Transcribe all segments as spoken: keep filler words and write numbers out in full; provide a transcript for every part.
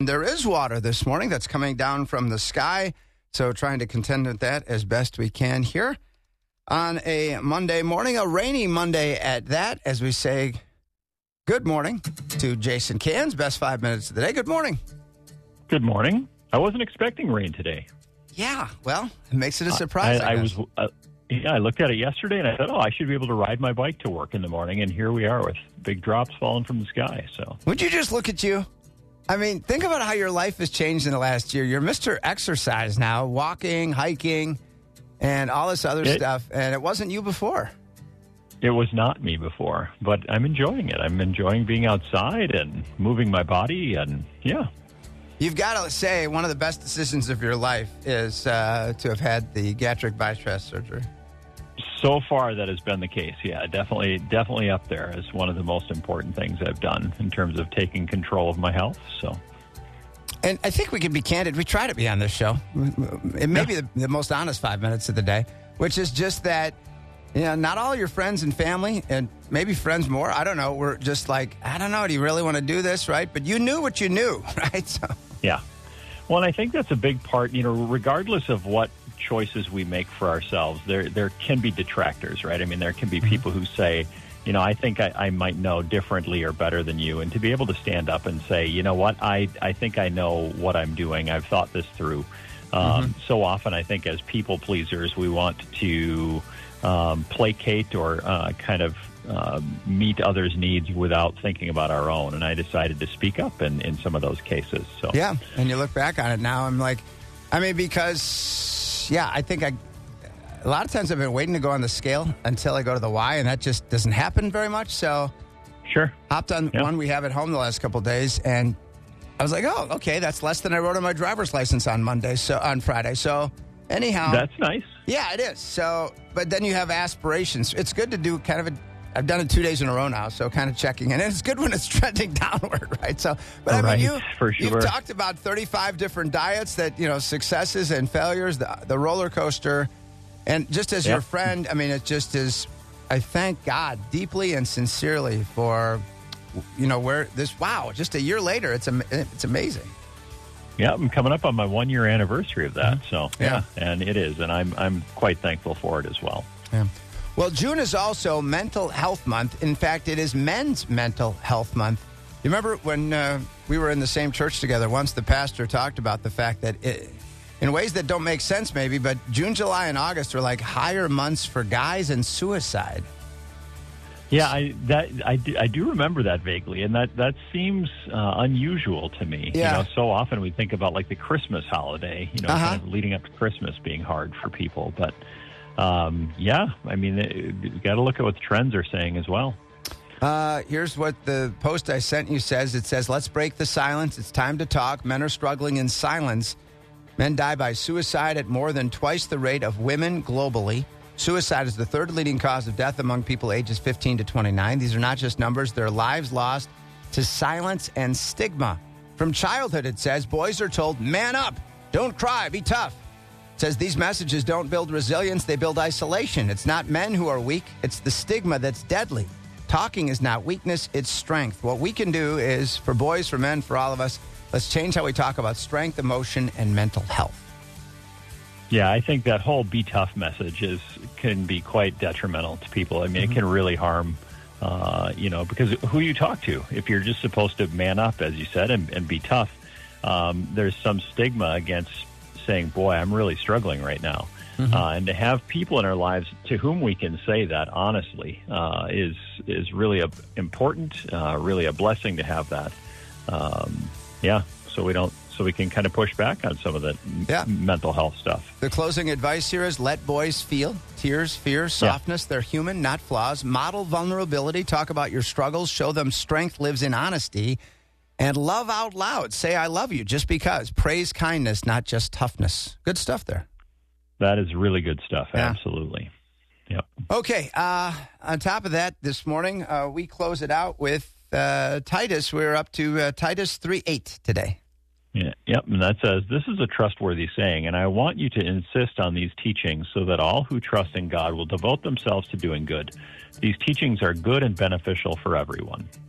there is water this morning that's coming down from the sky. So trying to contend with that as best we can here on a Monday morning, a rainy Monday at that, as we say good morning to Jason Cans, best five minutes of the day. Good morning. Good morning. I wasn't expecting rain today. Yeah, well, it makes it a surprise. I, I, I was, uh, yeah, I looked at it yesterday and I thought, oh, I should be able to ride my bike to work in the morning. And here we are with big drops falling from the sky. So, would you just look at you? I mean, think about how your life has changed in the last year. You're Mister Exercise now, walking, hiking, and all this other it, stuff. And it wasn't you before. It was not me before, but I'm enjoying it. I'm enjoying being outside and moving my body. And yeah. You've got to say one of the best decisions of your life is uh, to have had the gastric bypass surgery. So far, that has been the case. Yeah, definitely, definitely up there as one of the most important things I've done in terms of taking control of my health. So, and I think we can be candid. We try to be on this show. It may yeah. be the, the most honest five minutes of the day, which is just that, you know, not all your friends and family, and maybe friends more, I don't know, were just like, I don't know, do you really want to do this, right? But you knew what you knew, right? So. Yeah. Well, and I think that's a big part, you know, regardless of what choices we make for ourselves, there there can be detractors, right? I mean, there can be people who say, you know, I think I, I might know differently or better than you. And to be able to stand up and say, you know what, I, I think I know what I'm doing. I've thought this through. Um, mm-hmm. So often, I think as people pleasers, we want to um, placate or uh, kind of uh, meet others' needs without thinking about our own. And I decided to speak up in, in some of those cases. So yeah, and you look back on it now, I'm like, I mean, because... Yeah, I think I, a lot of times I've been waiting to go on the scale until I go to the Y, and that just doesn't happen very much. So, sure, hopped on yeah. one we have at home the last couple of days, and I was like, oh, okay, that's less than I wrote on my driver's license on Monday, so on Friday. So, anyhow, that's nice. Yeah, it is. So, but then you have aspirations. It's good to do kind of a. I've done it two days in a row now, so kind of checking in. And it's good when it's trending downward, right? So, but I right, mean, you, for sure. you've talked about thirty-five different diets that, you know, successes and failures, the, the roller coaster. And just as yep. your friend, I mean, it just is, I thank God deeply and sincerely for, you know, where this, wow, just a year later, it's it's amazing. Yeah, I'm coming up on my one-year anniversary of that. Mm-hmm. So, yeah, yeah, and it is. And I'm I'm quite thankful for it as well. Yeah. Well, June is also Mental Health Month. In fact, it is Men's Mental Health Month. You remember when uh, we were in the same church together, once the pastor talked about the fact that it, in ways that don't make sense maybe, but June, July, and August are like higher months for guys and suicide. Yeah, I that I do, I do remember that vaguely, and that, that seems uh, unusual to me. Yeah. You know, so often we think about like the Christmas holiday, you know, uh-huh. kind of leading up to Christmas being hard for people, but Um, yeah, I mean, you got to look at what the trends are saying as well. Uh, here's what the post I sent you says. It says, let's break the silence. It's time to talk. Men are struggling in silence. Men die by suicide at more than twice the rate of women globally. Suicide is the third leading cause of death among people ages fifteen to twenty-nine. These are not just numbers. They're lives lost to silence and stigma. From childhood, it says, boys are told, man up, don't cry, be tough. It says these messages don't build resilience, they build isolation. It's not men who are weak, it's the stigma that's deadly. Talking is not weakness, it's strength. What we can do is, for boys, for men, for all of us, let's change how we talk about strength, emotion, and mental health. Yeah, I think that whole be tough message is can be quite detrimental to people. I mean, mm-hmm. it can really harm, uh, you know, because who you talk to. If you're just supposed to man up, as you said, and, and be tough, um, there's some stigma against saying, boy, I'm really struggling right now. Mm-hmm. Uh, and to have people in our lives to whom we can say that honestly uh, is is really a, important, uh, really a blessing to have that. Um, yeah, so we don't, so we can kind of push back on some of the yeah. m- mental health stuff. The closing advice here is let boys feel tears, fear, softness. Yeah. They're human, not flaws. Model vulnerability. Talk about your struggles. Show them strength lives in honesty. And love out loud. Say, I love you just because. Praise kindness, not just toughness. Good stuff there. That is really good stuff. Yeah. Absolutely. Yep. Okay. Uh, on top of that, this morning, uh, we close it out with uh, Titus. We're up to uh, Titus three eight today. Yeah, yep, and that says, this is a trustworthy saying, and I want you to insist on these teachings so that all who trust in God will devote themselves to doing good. These teachings are good and beneficial for everyone.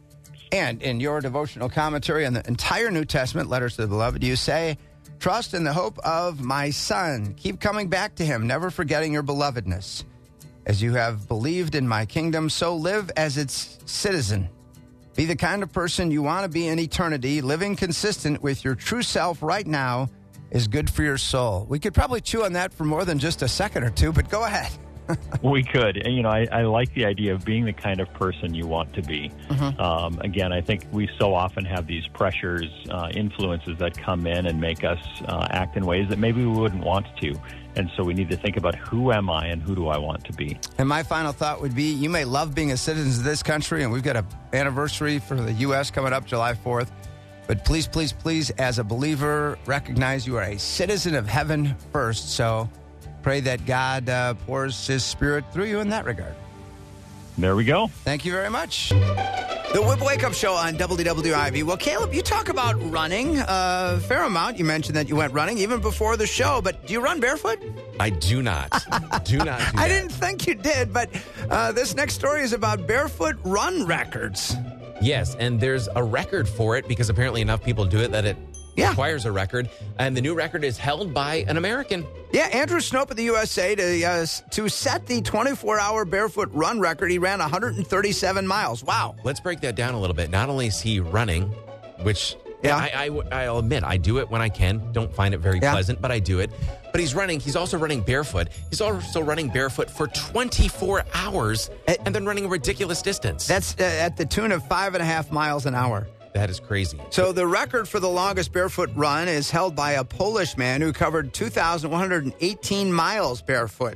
And in your devotional commentary on the entire New Testament, Letters to the Beloved, you say, trust in the hope of my Son. Keep coming back to him, never forgetting your belovedness. As you have believed in my kingdom, so live as its citizen. Be the kind of person you want to be in eternity. Living consistent with your true self right now is good for your soul. We could probably chew on that for more than just a second or two, but go ahead. We could. And, you know, I, I like the idea of being the kind of person you want to be. Mm-hmm. Um, again, I think we so often have these pressures, uh, influences that come in and make us uh, act in ways that maybe we wouldn't want to. And so we need to think about who am I and who do I want to be. And my final thought would be, you may love being a citizen of this country, and we've got an anniversary for the U S coming up July fourth. But please, please, please, as a believer, recognize you are a citizen of heaven first. So pray that God uh, pours his Spirit through you in that regard. There we go. Thank you very much. The Whip Wake Up Show on W W I V. Well, Caleb, you talk about running uh, a fair amount. You mentioned that you went running even before the show, but do you run barefoot? I do not. do not do I that. didn't think you did, but uh, this next story is about barefoot run records. Yes, and there's a record for it because apparently enough people do it that it Yeah. requires a record. And the new record is held by an American. Yeah, Andrew Snope of the U S A to uh, to set the twenty-four hour barefoot run record. He ran one hundred thirty-seven miles. Wow. Let's break that down a little bit. Not only is he running, which Yeah. I, I, I'll admit, I do it when I can. Don't find it very Yeah. pleasant, but I do it. But he's running. He's also running barefoot. He's also running barefoot for twenty-four hours It- and then running a ridiculous distance. That's uh, at the tune of five and a half miles an hour. That is crazy. So the record for the longest barefoot run is held by a Polish man who covered two thousand one hundred eighteen miles barefoot.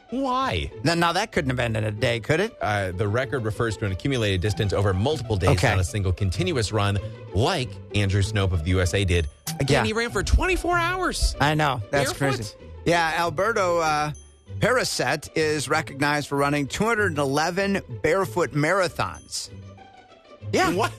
Why? Now, now that couldn't have been in a day, could it? Uh, the record refers to an accumulated distance over multiple days Okay. on a single continuous run, like Andrew Snope of the U S A did. Again, Yeah. he ran for twenty-four hours. I know. That's Barefoot? crazy. Yeah, Alberto uh, Paraset is recognized for running two hundred eleven barefoot marathons. Yeah. What?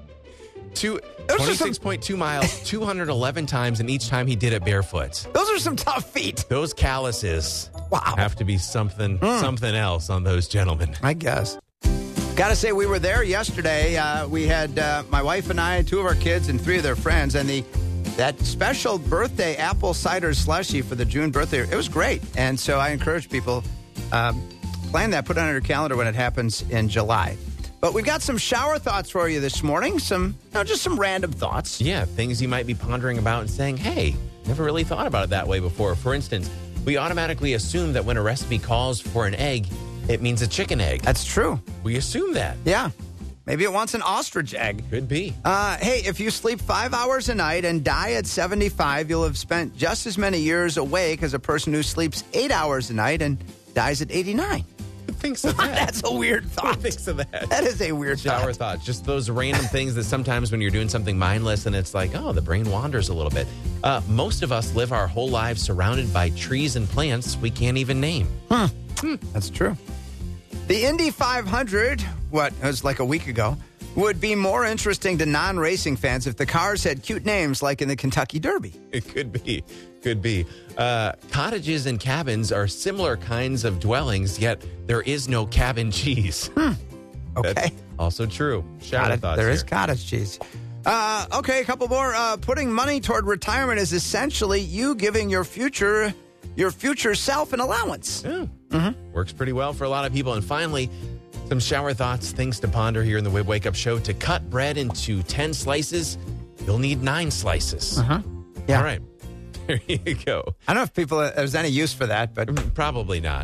Two, Those are some- twenty-six point two miles, two hundred eleven times, and each time he did it barefoot. Those are some tough feet. Those calluses Wow. have to be something something else on those gentlemen. I guess. Got to say, we were there yesterday. Uh, we had uh, my wife and I, two of our kids, and three of their friends, and the that special birthday apple cider slushie for the June birthday. It was great, and so I encourage people um, plan that, put it on your calendar when it happens in July. But we've got some shower thoughts for you this morning. Some, you know, just some random thoughts. Yeah, things you might be pondering about and saying, hey, never really thought about it that way before. For instance, we automatically assume that when a recipe calls for an egg, it means a chicken egg. That's true. We assume that. Yeah. Maybe it wants an ostrich egg. Could be. Uh, hey, if you sleep five hours a night and die at seventy-five, you'll have spent just as many years awake as a person who sleeps eight hours a night and dies at eighty-nine. Who thinks of that? That's a weird Who thought. thinks of that? That is a weird Shower thought. thoughts. Just those random things that sometimes when you're doing something mindless and it's like, oh, the brain wanders a little bit. Uh, most of us live our whole lives surrounded by trees and plants we can't even name. That's true. The Indy five hundred, what, it was like a week ago, would be more interesting to non-racing fans if the cars had cute names like in the Kentucky Derby. It could be. Could be. Uh, cottages and cabins are similar kinds of dwellings, yet there is no cabin cheese. Okay. That's also true. Shower Cottage- thoughts there here. is cottage cheese. Uh, okay, a couple more. Uh, putting money toward retirement is essentially you giving your future your future self an allowance. Yeah. Works pretty well for a lot of people. And finally, some shower thoughts, things to ponder here in the Wib Wake Up Show. To cut bread into ten slices, you'll need nine slices. Uh-huh. Yeah. All right. There you go. I don't know if people there's any use for that, but Probably not.